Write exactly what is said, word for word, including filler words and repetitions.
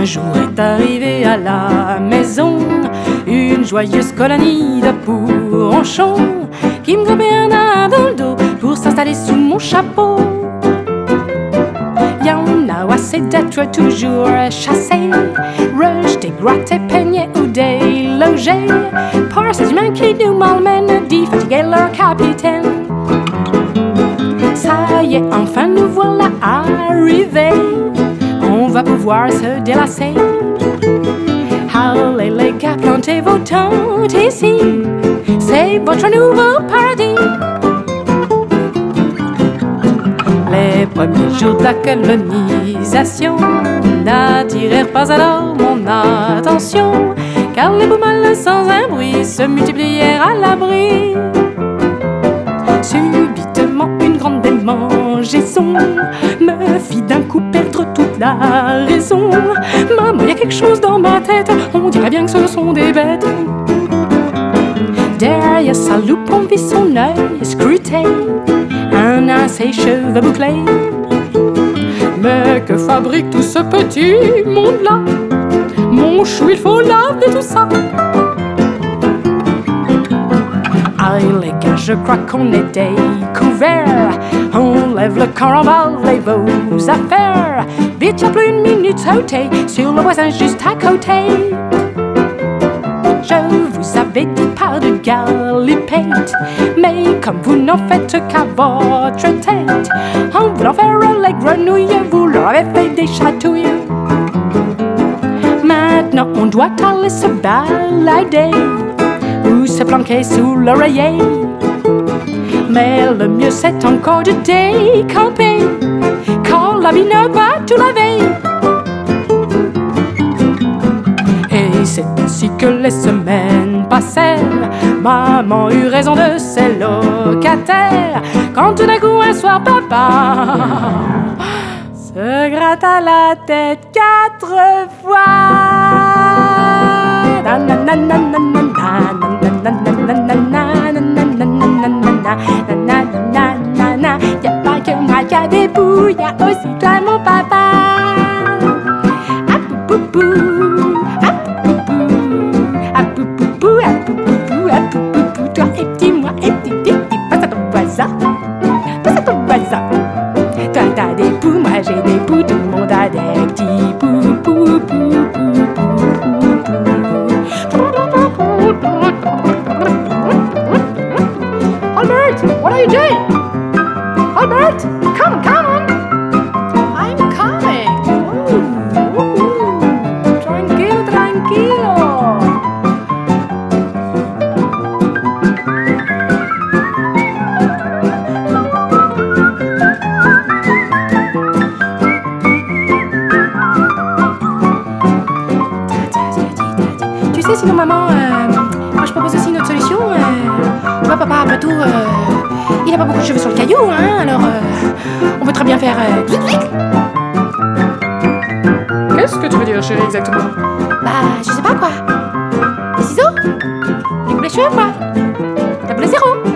Un jour est arrivée à la maison une joyeuse colonie de bourronchons qui me grimpait un arbre dans le dos pour s'installer sous mon chapeau. Y'en a assez d'être toujours chassés, rejetés, grattés, peignés ou délogés par ces humains qui nous malmènent, dit fatiguer leur capitaine. Ça y est, enfin nous voilà arrivés, on va pouvoir se délasser. Allez les gars, plantez vos tentes ici, c'est votre nouveau paradis. Les premiers jours de la colonisation n'attirèrent pas alors mon attention, car les beaux mâles sans un bruit se multiplièrent à l'abri. Subitement une grande démangeaison me fit d'un coup perdre toute la raison. Maman, y a quelque chose dans ma tête, on dirait bien que ce sont des bêtes. Derrière sa loupe on vit son œil scruté, un à ses cheveux bouclés. Mais que fabrique tout ce petit monde-là? Mon chou, il faut laver tout ça. Aïe les gars, je crois qu'on est découvert. On lève le camp, emballez vos affaires. Vite, y'a plus une minute sautée sur le voisin juste à côté. Je vous avais dit pas de galipette, mais comme vous n'en faites qu'à votre tête, en voulant faire les grenouilles, vous leur avez fait des chatouilles. Maintenant on doit aller se balader ou se planquer sous l'oreiller, mais le mieux c'est encore de décamper quand la vie ne va tout laver. Et c'est ainsi que les semaines passèrent. Maman eut raison de ses locataires quand tout d'un coup un soir papa se gratta la tête quatre fois. Y'a pas que moi qui a des bouts, y'a aussi toi mon papa. Apoupoupou, apoupoupou, apoupoupou, apoupoupou, apoupoupou. Toi et petit, moi et petit, petit, passe à ton voisin, passe à ton voisin. Toi t'as des poux, moi j'ai des poux, tout le monde a des petits poux, poux, poux, poux, Albert, what are you doing? Albert, come on, come on. I'm coming. Ooh, ooh. Tranquilo, tranquilo. Tu sais, sinon maman, euh, moi je propose aussi une autre solution. Euh, tu vois papa, après tout, euh, il a pas beaucoup de cheveux sur le caillou, hein, alors euh, on peut très bien faire... Euh, Qu'est-ce que tu veux dire, chérie, exactement? Bah, je sais pas quoi. Des ciseaux? Des coupes les cheveux, quoi. T'as pour les zéros.